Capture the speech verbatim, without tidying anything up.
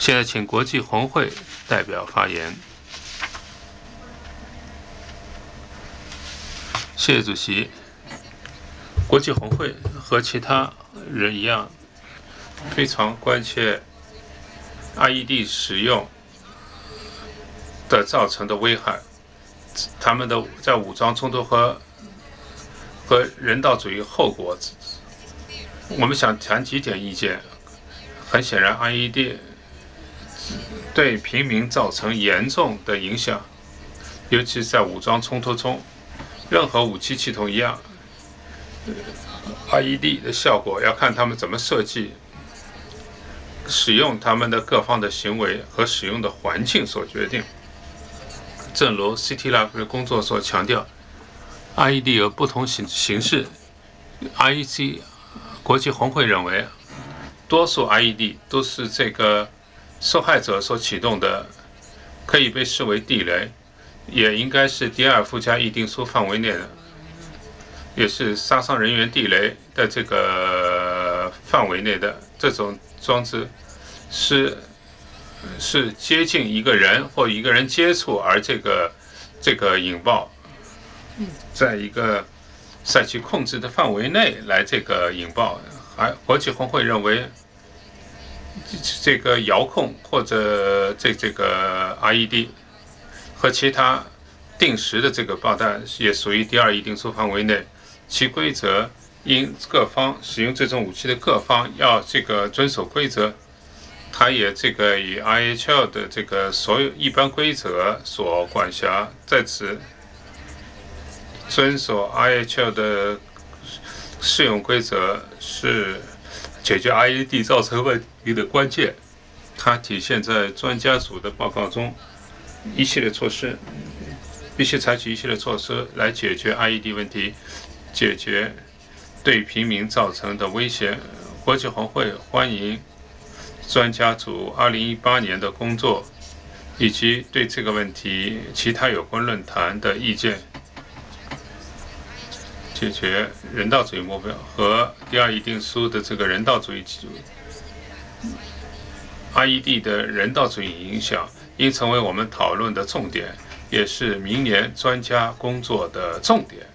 现在请国际红会代表发言。谢谢主席。国际红会和其他人一样，非常关切 I E D 使用的造成的危害，他们的在武装冲突和和人道主义后果。我们想谈几点意见。很显然 ，I E D 对平民造成严重的影响，尤其是在武装冲突中，任何武器系统一样 ，I E D 的效果要看他们怎么设计、使用他们的各方的行为和使用的环境所决定。正如 CITILAB 的工作所强调 ，I E D 有不同形形式。I E C 国际红会认为，多数 I E D 都是这个受害者所启动的，可以被视为地雷，也应该是第二附加议定书范围内的，也是杀伤人员地雷的这个范围内的这种装置是是接近一个人或一个人接触而这个这个引爆，在一个赛其控制的范围内来这个引爆。而国际红会认为，这个遥控或者这这个 I E D 和其他定时的这个爆弹也属于第二议定书范围内，其规则因各方使用这种武器的各方要这个遵守规则。它也这个以 I H L 的这个所有一般规则所管辖，在此遵守 I H L 的适用规则是解决 I E D 造成问题的关键。它体现在专家组的报告中，一系列措施必须采取一系列措施来解决 I E D 问题，解决对平民造成的威胁。国际红会欢迎专家组二零一八年的工作，以及对这个问题其他有关论坛的意见。解决人道主义目标和第二议定书的这个人道主义基础 I E D 的人道主义影响应成为我们讨论的重点，也是明年专家工作的重点。